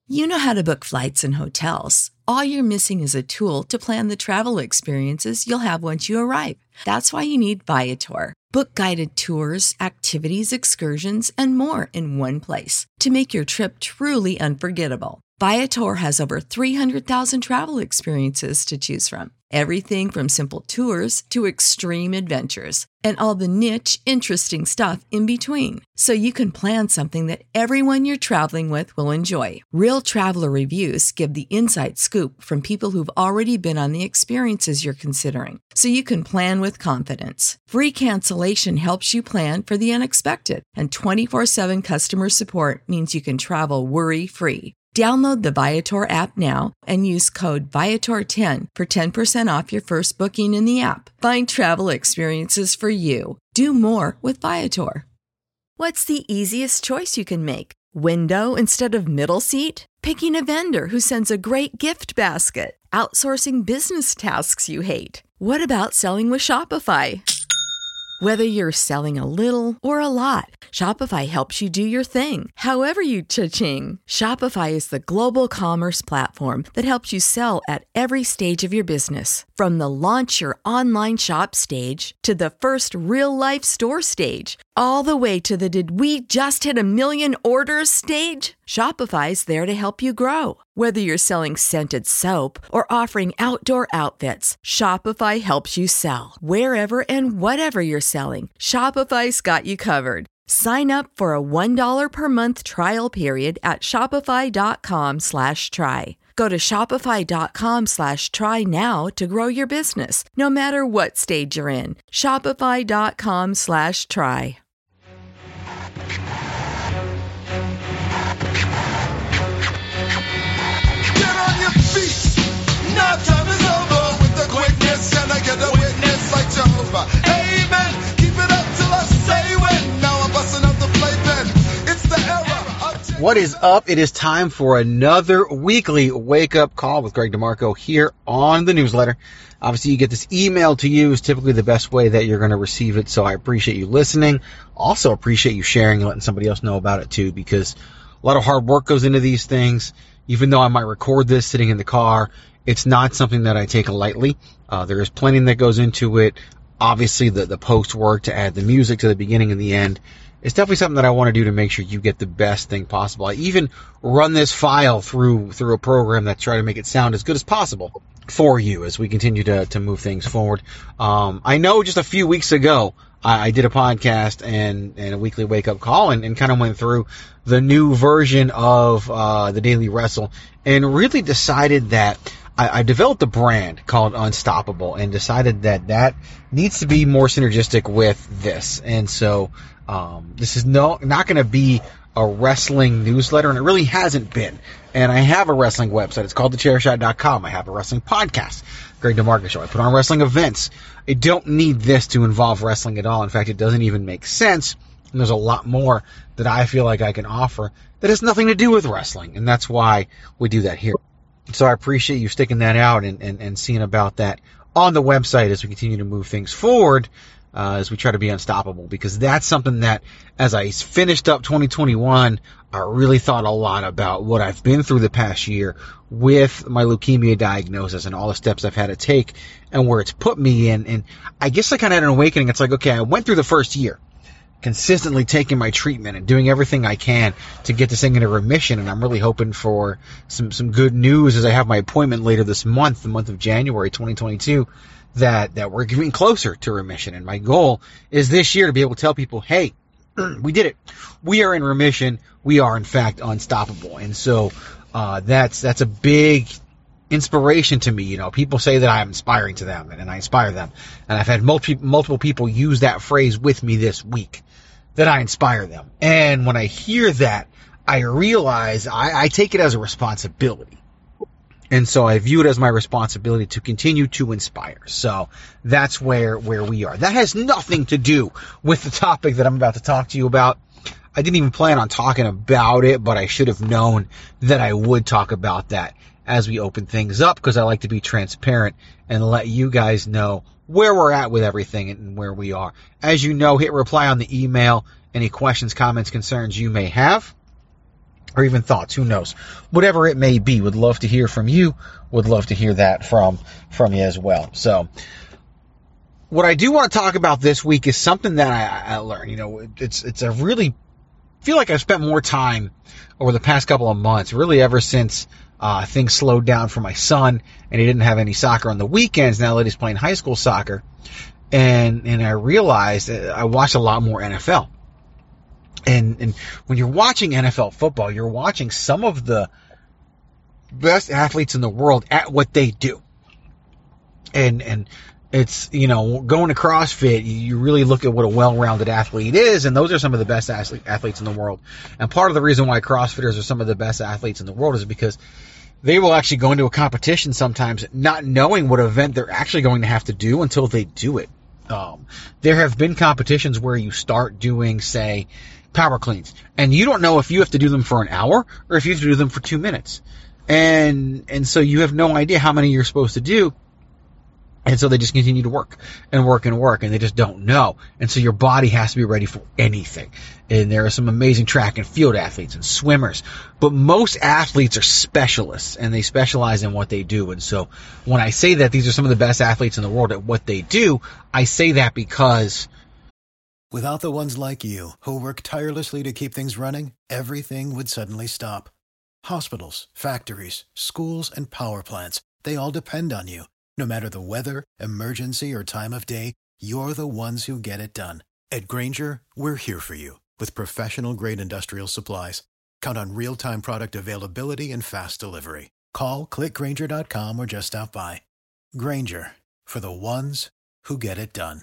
You know how to book flights and hotels. All you're missing is a tool to plan the travel experiences you'll have once you arrive. That's why you need Viator. Book guided tours, activities, excursions, and more in one place to make your trip truly unforgettable. Viator has over 300,000 travel experiences to choose from. Everything from simple tours to extreme adventures and all the niche, interesting stuff in between. So you can plan something that everyone you're traveling with will enjoy. Real traveler reviews give the inside scoop from people who've already been on the experiences you're considering. So you can plan with confidence. Free cancellation helps you plan for the unexpected. And 24/7 customer support means you can travel worry-free. Download the Viator app now and use code Viator10 for 10% off your first booking in the app. Find travel experiences for you. Do more with Viator. What's the easiest choice you can make? Window instead of middle seat? Picking a vendor who sends a great gift basket? Outsourcing business tasks you hate? What about selling with Shopify? Whether you're selling a little or a lot, Shopify helps you do your thing, however you cha-ching. Shopify is the global commerce platform that helps you sell at every stage of your business. From the launch your online shop stage to the first real-life store stage, all the way to the did we just hit 1 million orders stage. Shopify's there to help you grow. Whether you're selling scented soap or offering outdoor outfits, Shopify helps you sell. Wherever and whatever you're selling, Shopify's got you covered. Sign up for a $1 per month trial period at shopify.com/try. Go to shopify.com/try now to grow your business, no matter what stage you're in. Shopify.com/try. Now time is over with the quickness, and I get a witness like Jehovah. Amen. Keep it up till I say when. Now I'm busting up the playpen. It's the era. What is up? It is time for another weekly wake-up call with Greg DeMarco here on the newsletter. Obviously, you get this email to you is typically the best way that you're going to receive it, so I appreciate you listening. Also appreciate you sharing and letting somebody else know about it too, because a lot of hard work goes into these things. Even though I might record this sitting in the car, it's not something that I take lightly. There is plenty that goes into it. Obviously, the post work to add the music to the beginning and the end. It's definitely something that I want to do to make sure you get the best thing possible. I even run this file through a program that try to make it sound as good as possible for you as we continue to move things forward. I know just a few weeks ago, I did a podcast and a weekly wake-up call and kind of went through the new version of the Daily Wrestle and really decided that I developed a brand called Unstoppable and decided that needs to be more synergistic with this. And so this is not going to be a wrestling newsletter, and it really hasn't been. And I have a wrestling website. It's called thechairshot.com. I have a wrestling podcast, Greg DeMarco Show. I put on wrestling events. I don't need this to involve wrestling at all. In fact, it doesn't even make sense. And there's a lot more that I feel like I can offer that has nothing to do with wrestling. And that's why we do that here. So I appreciate you sticking that out and seeing about that on the website as we continue to move things forward, as we try to be unstoppable, because that's something that as I finished up 2021, I really thought a lot about what I've been through the past year with my leukemia diagnosis and all the steps I've had to take and where it's put me in. And I guess I kind of had an awakening. It's like, okay, I went through the first year consistently taking my treatment and doing everything I can to get this thing into remission. And I'm really hoping for some good news as I have my appointment later this month, the month of January 2022, that we're getting closer to remission. And my goal is this year to be able to tell people, hey, we did it. We are in remission. We are, in fact, unstoppable. And so that's a big inspiration to me. You know, people say that I'm inspiring to them, and I inspire them. And I've had multiple people use that phrase with me this week, that I inspire them. And when I hear that, I realize I take it as a responsibility. And so I view it as my responsibility to continue to inspire. So that's where we are. That has nothing to do with the topic that I'm about to talk to you about. I didn't even plan on talking about it, but I should have known that I would talk about that as we open things up, because I like to be transparent and let you guys know where we're at with everything and where we are. As you know, hit reply on the email, any questions, comments, concerns you may have. or even thoughts, who knows? Whatever it may be, would love to hear from you. Would love to hear that from you as well. So what I do want to talk about this week is something that I learned. You know, it's a really, feel like I've spent more time over the past couple of months, really ever since things slowed down for my son and he didn't have any soccer on the weekends now that he's playing high school soccer. And I realized I watched a lot more NFL. And when you're watching NFL football, you're watching some of the best athletes in the world at what they do. And it's, you know, going to CrossFit, you really look at what a well-rounded athlete is, and those are some of the best athletes in the world. And part of the reason why CrossFitters are some of the best athletes in the world is because they will actually go into a competition sometimes not knowing what event they're actually going to have to do until they do it. There have been competitions where you start doing, say, power cleans, and you don't know if you have to do them for an hour or if you have to do them for 2 minutes. And so you have no idea how many you're supposed to do. And so they just continue to work, and they just don't know. And so your body has to be ready for anything. And there are some amazing track and field athletes and swimmers, but most athletes are specialists, and they specialize in what they do. And so when I say that these are some of the best athletes in the world at what they do, I say that because without the ones like you, who work tirelessly to keep things running, everything would suddenly stop. Hospitals, factories, schools, and power plants, they all depend on you. No matter the weather, emergency, or time of day, you're the ones who get it done. At Grainger, we're here for you with professional-grade industrial supplies. Count on real-time product availability and fast delivery. Call, clickgrainger.com, or just stop by. Grainger, for the ones who get it done.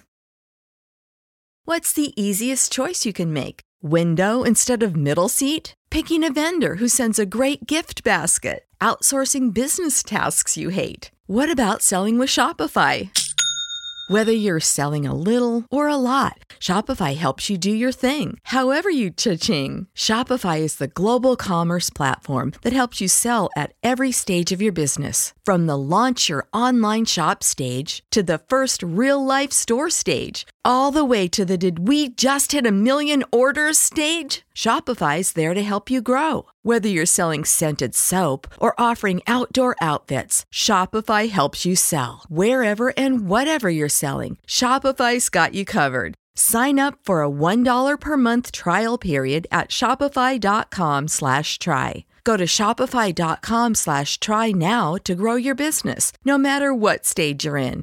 What's the easiest choice you can make? Window instead of middle seat? Picking a vendor who sends a great gift basket? Outsourcing business tasks you hate? What about selling with Shopify? Whether you're selling a little or a lot, Shopify helps you do your thing, however you cha-ching. Shopify is the global commerce platform that helps you sell at every stage of your business. From the launch your online shop stage to the first real-life store stage, all the way to the did we just hit 1 million orders stage. Shopify's there to help you grow. Whether you're selling scented soap or offering outdoor outfits, Shopify helps you sell. Wherever and whatever you're selling, Shopify's got you covered. Sign up for a $1 per month trial period at shopify.com/try. Go to shopify.com/try now to grow your business, no matter what stage you're in.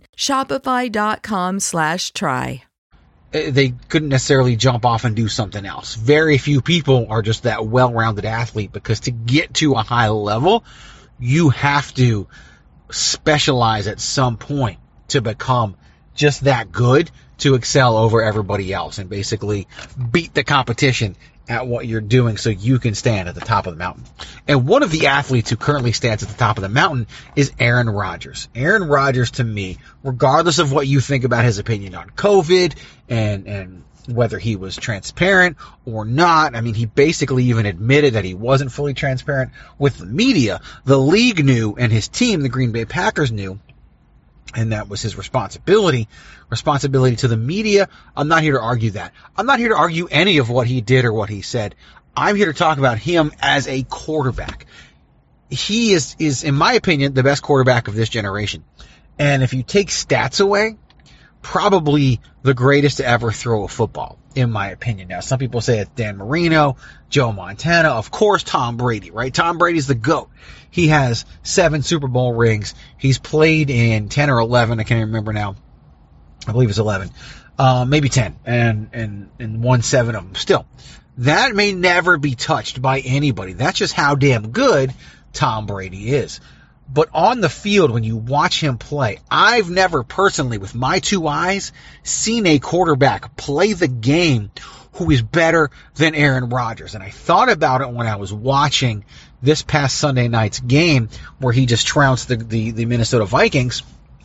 Shopify.com/try. They couldn't necessarily jump off and do something else. Very few people are just that well-rounded athlete, because to get to a high level, you have to specialize at some point to become just that good, to excel over everybody else and basically beat the competition at what you're doing so you can stand at the top of the mountain. And one of the athletes who currently stands at the top of the mountain is Aaron Rodgers. Aaron Rodgers, to me, regardless of what you think about his opinion on COVID and whether he was transparent or not, I mean, he basically even admitted that he wasn't fully transparent with the media. The league knew, and his team, the Green Bay Packers, knew. And that was his responsibility to the media. I'm not here to argue that. I'm not here to argue any of what he did or what he said. I'm here to talk about him as a quarterback. He is, in my opinion, the best quarterback of this generation. And if you take stats away, probably the greatest to ever throw a football, in my opinion. Now, some people say it's Dan Marino, Joe Montana, of course, Tom Brady, right? Tom Brady's the GOAT. He has 7 Super Bowl rings. He's played in 10 or 11. I can't even remember now. I believe it's 11. Maybe 10. And won 7 of them. Still, that may never be touched by anybody. That's just how damn good Tom Brady is. But on the field, when you watch him play, I've never personally, with my 2 eyes, seen a quarterback play the game who is better than Aaron Rodgers. And I thought about it when I was watching this past Sunday night's game, where he just trounced the Minnesota Vikings,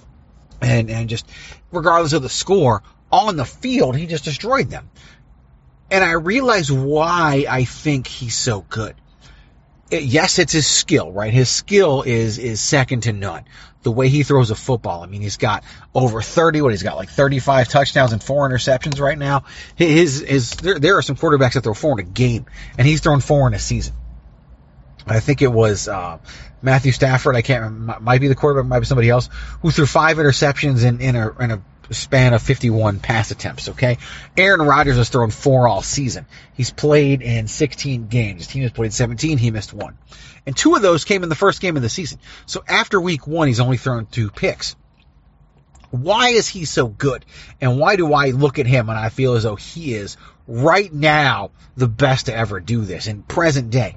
and just, regardless of the score, on the field, he just destroyed them. And I realized why I think he's so good. Yes, it's his skill, right? His skill is second to none. The way he throws a football. I mean, he's got over 30, he's got like 35 touchdowns and 4 interceptions right now. There are some quarterbacks that throw 4 in a game, and he's thrown 4 in a season. I think it was Matthew Stafford. I can't remember. Might be the quarterback, might be somebody else, who threw 5 interceptions in a span of 51 pass attempts, okay? Aaron Rodgers has thrown 4 all season. He's played in 16 games. His team has played 17. He missed 1. And 2 of those came in the first game of the season. So after week 1, he's only thrown 2 picks. Why is he so good? And why do I look at him and I feel as though he is right now the best to ever do this in present day?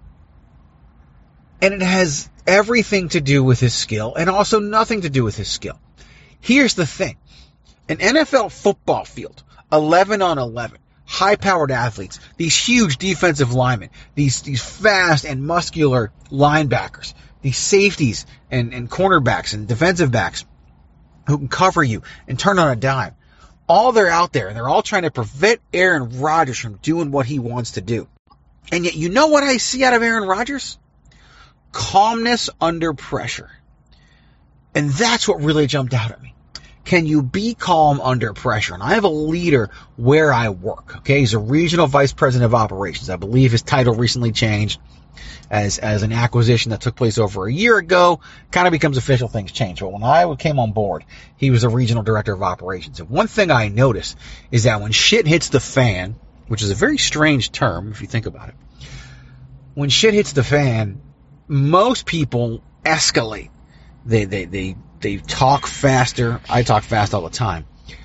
And it has everything to do with his skill and also nothing to do with his skill. Here's the thing. An NFL football field, 11 on 11, high-powered athletes, these huge defensive linemen, these fast and muscular linebackers, these safeties and cornerbacks and defensive backs who can cover you and turn on a dime. All they're out there, and they're all trying to prevent Aaron Rodgers from doing what he wants to do. And yet, you know what I see out of Aaron Rodgers? Calmness under pressure. And that's what really jumped out at me. Can you be calm under pressure? And I have a leader where I work, okay? He's a regional vice president of operations. I believe his title recently changed as an acquisition that took place over a year ago. Kind of becomes official, things change. But when I came on board, he was a regional director of operations. And one thing I noticed is that when shit hits the fan, which is a very strange term if you think about it, when shit hits the fan, most people escalate. They talk faster. I talk fast all the time.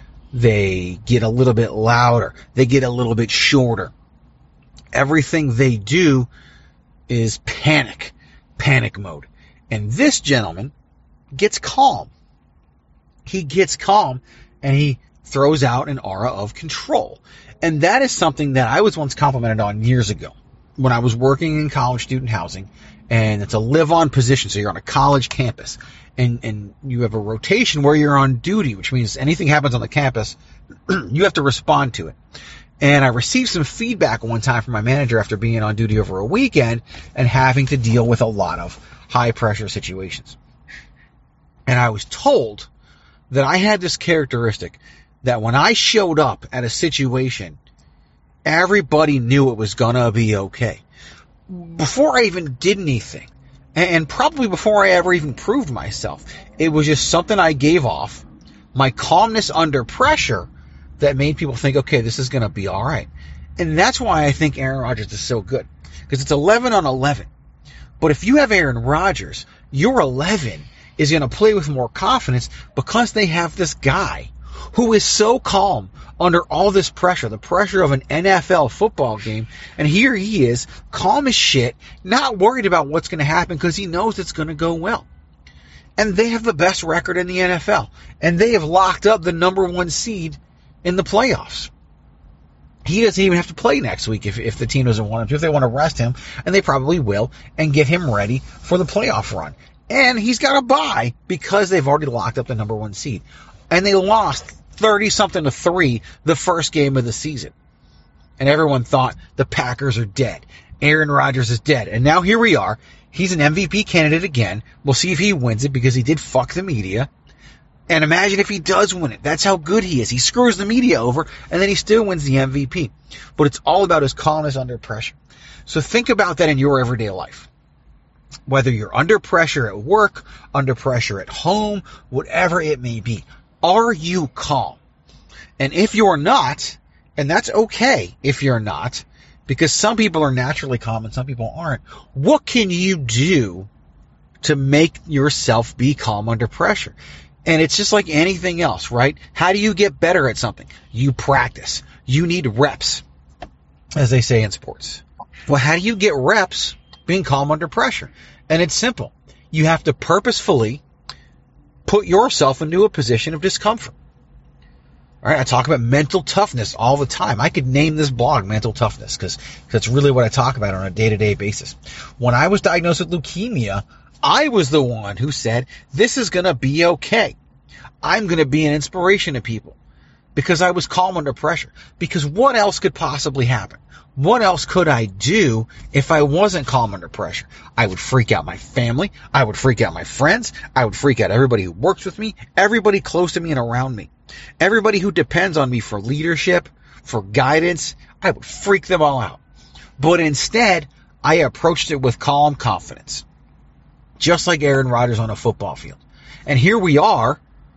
They get a little bit louder. They get a little bit shorter. Everything they do is panic mode. And this gentleman gets calm. He gets calm and he throws out an aura of control. And that is something that I was once complimented on years ago when I was working in college student housing. And it's a live-on position, so you're on a college campus. And you have a rotation where you're on duty, which means anything happens on the campus, you have to respond to it. And I received some feedback one time from my manager after being on duty over a weekend and having to deal with a lot of high-pressure situations. And I was told that I had this characteristic that when I showed up at a situation, everybody knew it was going to be okay. Before I even did anything, and probably before I ever even proved myself, it was just something I gave off, my calmness under pressure, that made people think, okay, this is going to be all right. And that's why I think Aaron Rodgers is so good, because it's 11 on 11. But if you have Aaron Rodgers, your 11 is going to play with more confidence because they have this guy who is so calm under all this pressure, the pressure of an NFL football game. And here he is, calm as shit, not worried about what's going to happen because he knows it's going to go well. And they have the best record in the NFL. And they have locked up the number 1 seed in the playoffs. He doesn't even have to play next week if the team doesn't want him to. If they want to rest him, and they probably will, and get him ready for the playoff run. And he's got a bye because they've already locked up the number 1 seed. And they lost 30-something to 3 the first game of the season. And everyone thought the Packers are dead. Aaron Rodgers is dead. And now here we are. He's an MVP candidate again. We'll see if he wins it because he did fuck the media. And imagine if he does win it. That's how good he is. He screws the media over, and then he still wins the MVP. But it's all about his calmness under pressure. So think about that in your everyday life. Whether you're under pressure at work, under pressure at home, whatever it may be. Are you calm? And if you're not, and that's okay if you're not, because some people are naturally calm and some people aren't, what can you do to make yourself be calm under pressure? And it's just like anything else, right? How do you get better at something? You practice. You need reps, as they say in sports. Well, how do you get reps being calm under pressure? And it's simple. You have to purposefully put yourself into a position of discomfort. All right, I talk about mental toughness all the time. I could name this blog Mental Toughness because that's really what I talk about on a day-to-day basis. When I was diagnosed with leukemia, I was the one who said, this is going to be okay. I'm going to be an inspiration to people because I was calm under pressure. Because what else could possibly happen? What else could I do if I wasn't calm under pressure? I would freak out my family. I would freak out my friends. I would freak out everybody who works with me, everybody close to me and around me, everybody who depends on me for leadership, for guidance. I would freak them all out. But instead, I approached it with calm confidence, just like Aaron Rodgers on a football field. And here we are,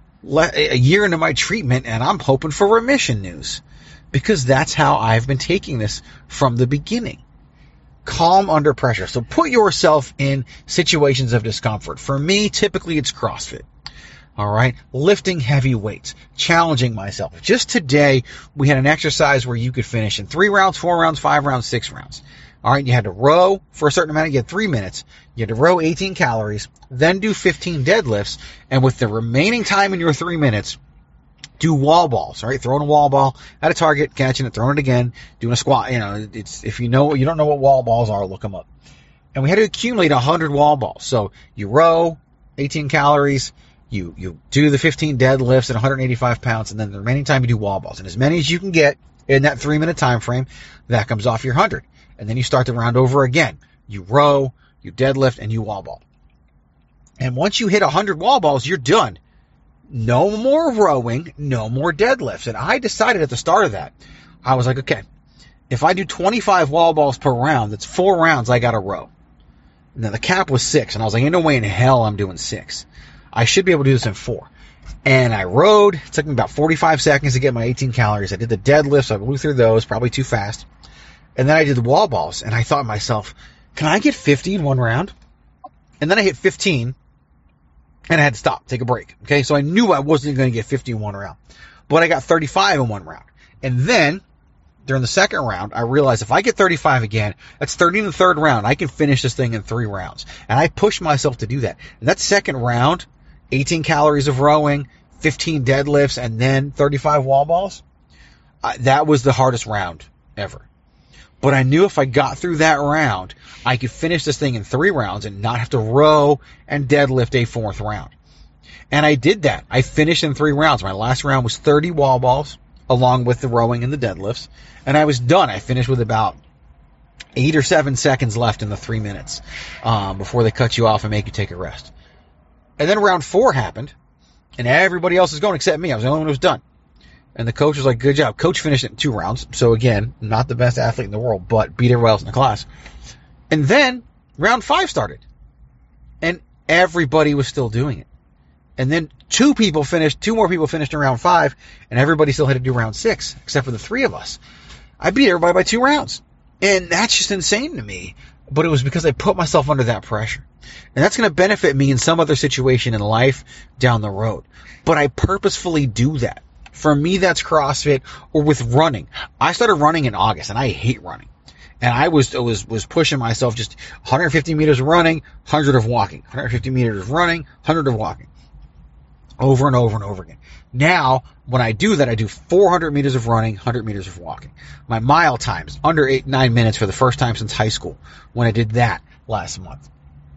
a year into my treatment, and I'm hoping for remission news, because that's how I've been taking this from the beginning. Calm under pressure. So put yourself in situations of discomfort. For me, typically it's CrossFit. All right. Lifting heavy weights, challenging myself. Just today, we had an exercise where you could finish in 3 rounds, 4 rounds, 5 rounds, 6 rounds. All right. You had to row for a certain amount. You had 3 minutes. You had to row 18 calories, then do 15 deadlifts. And with the remaining time in your 3 minutes, do wall balls, all right? Throwing a wall ball at a target, catching it, throwing it again, doing a squat. You know, it's, if you don't know what wall balls are, look them up. And we had to accumulate 100 wall balls. So you row 18 calories, you do the 15 deadlifts at 185 pounds, and then the remaining time you do wall balls. And as many as you can get in that 3 minute time frame, that comes off your 100. And then you start the round over again. You row, you deadlift, and you wall ball. And once you hit 100 wall balls, you're done. No more rowing, no more deadlifts. And I decided at the start of that, I was like, okay, if I do 25 wall balls per round, that's 4 rounds I got to row. And then the cap was 6. And I was like, ain't no way in hell I'm doing 6. I should be able to do this in 4. And I rowed. It took me about 45 seconds to get my 18 calories. I did the deadlifts. I blew through those, probably too fast. And then I did the wall balls. And I thought to myself, can I get 50 in 1 round? And then I hit 15. And I had to stop, take a break. Okay, so I knew I wasn't going to get 50 in 1 round. But I got 35 in 1 round. And then, during the second round, I realized if I get 35 again, that's 30 in the third round. I can finish this thing in 3 rounds. And I pushed myself to do that. And that second round, 18 calories of rowing, 15 deadlifts, and then 35 wall balls, that was the hardest round ever. But I knew if I got through that round, I could finish this thing in 3 rounds and not have to row and deadlift a 4th round. And I did that. I finished in 3 rounds. My last round was 30 wall balls, along with the rowing and the deadlifts. And I was done. I finished with about 8 or 7 seconds left in the 3 minutes before they cut you off and make you take a rest. And then round 4 happened, and everybody else was going except me. I was the only one who was done. And the coach was like, good job. Coach finished it in 2 rounds. So again, not the best athlete in the world, but beat everyone else in the class. And then round 5 started. And everybody was still doing it. And then 2 more people finished in round 5, and everybody still had to do round 6, except for the 3 of us. I beat everybody by 2 rounds. And that's just insane to me. But it was because I put myself under that pressure. And that's going to benefit me in some other situation in life down the road. But I purposefully do that. For me, that's CrossFit, or with running. I started running in August, and I hate running. And I was pushing myself, just 150 meters of running, 100 of walking. 150 meters of running, 100 of walking. Over and over and over again. Now, when I do that, I do 400 meters of running, 100 meters of walking. My mile times, under 8-9 minutes for the first time since high school, when I did that last month.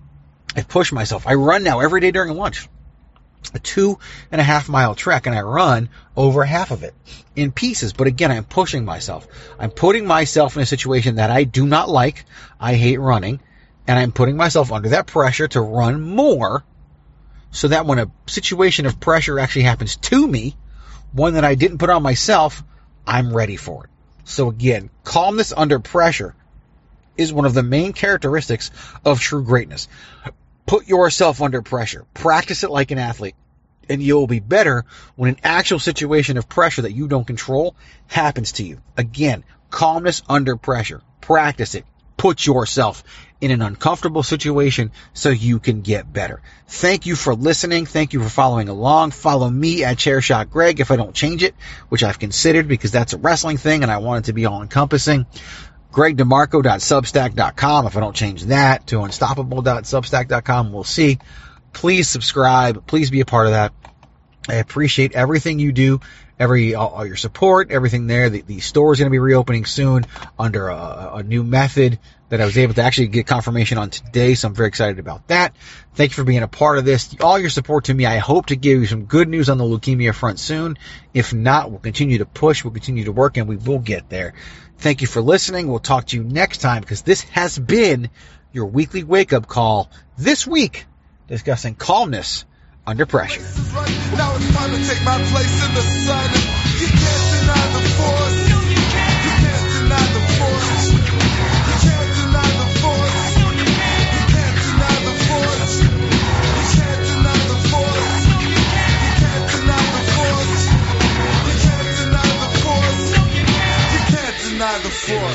I push myself. I run now every day during lunch. A 2.5 mile trek, and I run over half of it in pieces. But again, I'm pushing myself. I'm putting myself in a situation that I do not like. I hate running, and I'm putting myself under that pressure to run more, so that when a situation of pressure actually happens to me, one that I didn't put on myself, I'm ready for it. So again, calmness under pressure is one of the main characteristics of true greatness. Put yourself under pressure. Practice it like an athlete, and you'll be better when an actual situation of pressure that you don't control happens to you. Again, calmness under pressure. Practice it. Put yourself in an uncomfortable situation so you can get better. Thank you for listening. Thank you for following along. Follow me at Chairshot Greg if I don't change it, which I've considered because that's a wrestling thing and I want it to be all-encompassing. GregDeMarco.substack.com if I don't change that to Unstoppable.substack.com. We'll see. Please subscribe. Please be a part of that. I appreciate everything you do, all your support, everything there. The store is going to be reopening soon under a new method that I was able to actually get confirmation on today, so I'm very excited about that. Thank you for being a part of this. All your support to me. I hope to give you some good news on the leukemia front soon. If not, we'll continue to push, we'll continue to work, and we will get there. Thank you for listening. We'll talk to you next time because this has been your weekly wake-up call this week discussing calmness under pressure. Now it's time to take my place in the sun. You can't deny the force. You can't deny the force. You can't deny the force.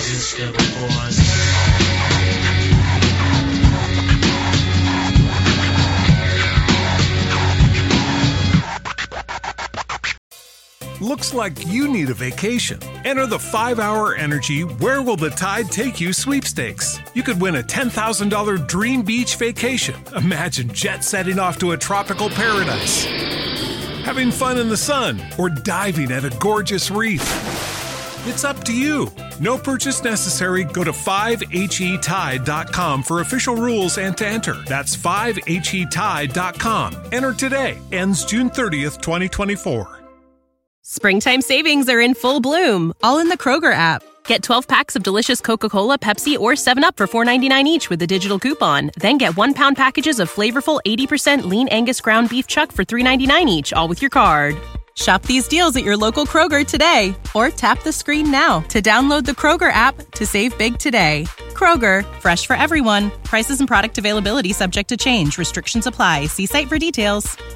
Looks like you need a vacation. Enter the 5-Hour Energy Where Will the Tide Take You sweepstakes. You could win a $10,000 dream beach vacation. Imagine jet setting off to a tropical paradise, having fun in the sun, or diving at a gorgeous reef. It's up to you. No purchase necessary. Go to 5HETide.com for official rules and to enter. That's 5HETide.com. Enter today. Ends June 30th, 2024. Springtime savings are in full bloom, all in the Kroger app. Get 12 packs of delicious Coca-Cola, Pepsi, or 7-Up for $4.99 each with a digital coupon. Then get 1-pound packages of flavorful 80% lean Angus ground beef chuck for $3.99 each, all with your card. Shop these deals at your local Kroger today, or tap the screen now to download the Kroger app to save big today. Kroger, fresh for everyone. Prices and product availability subject to change. Restrictions apply. See site for details.